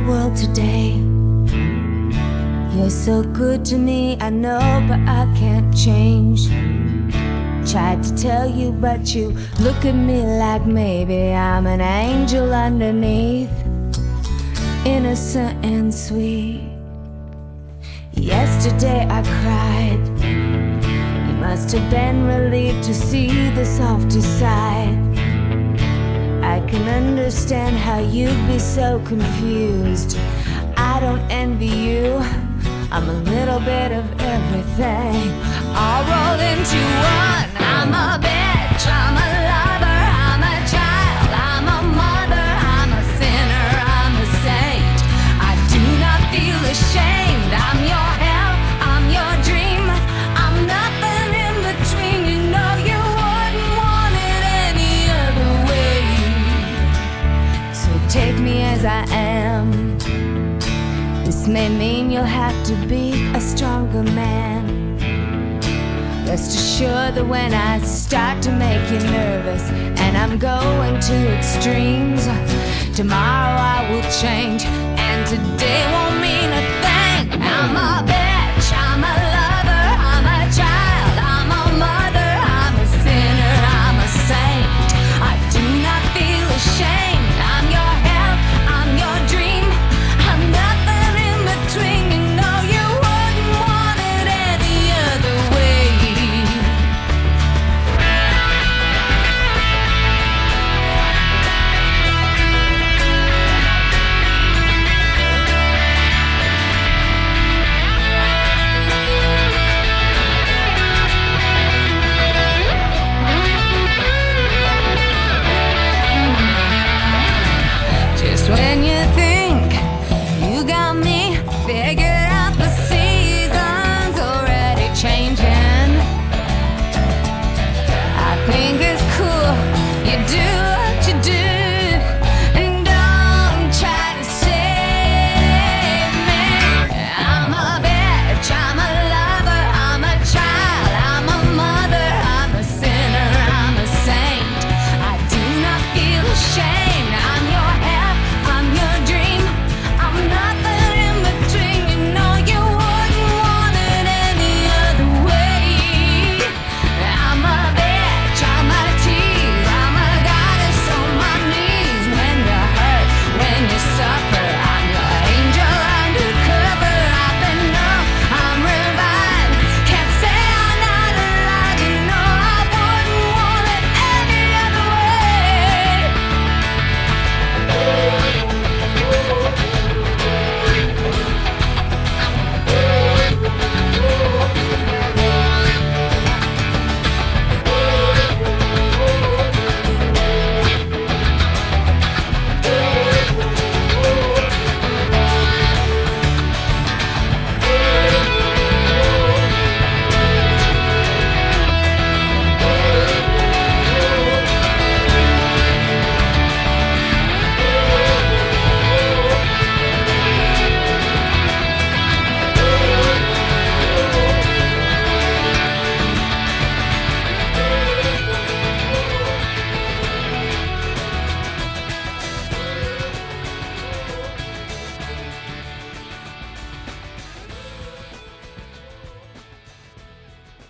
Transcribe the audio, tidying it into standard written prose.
world today. You're so good to me, I know, but I can't change. Tried to tell you, but you look at me like maybe I'm an angel underneath, innocent and sweet. Yesterday I cried. You must have been relieved to see the softer side. I can understand how you'd be so confused. I don't envy you, I'm a little bit of everything, all rolled into one. I'm a bitch, I'm a lover, I'm a child, I'm a mother, I'm a sinner, I'm a saint. I do not feel ashamed. I'm your hell, I'm your dream, I'm nothing in between. You know you wouldn't want it any other way. So take me as I am. This may mean you'll have to be a stronger man. Rest assured that when I start to make you nervous and I'm going to extremes, tomorrow I will change and today won't mean a thing. I'm a bitch, I'm a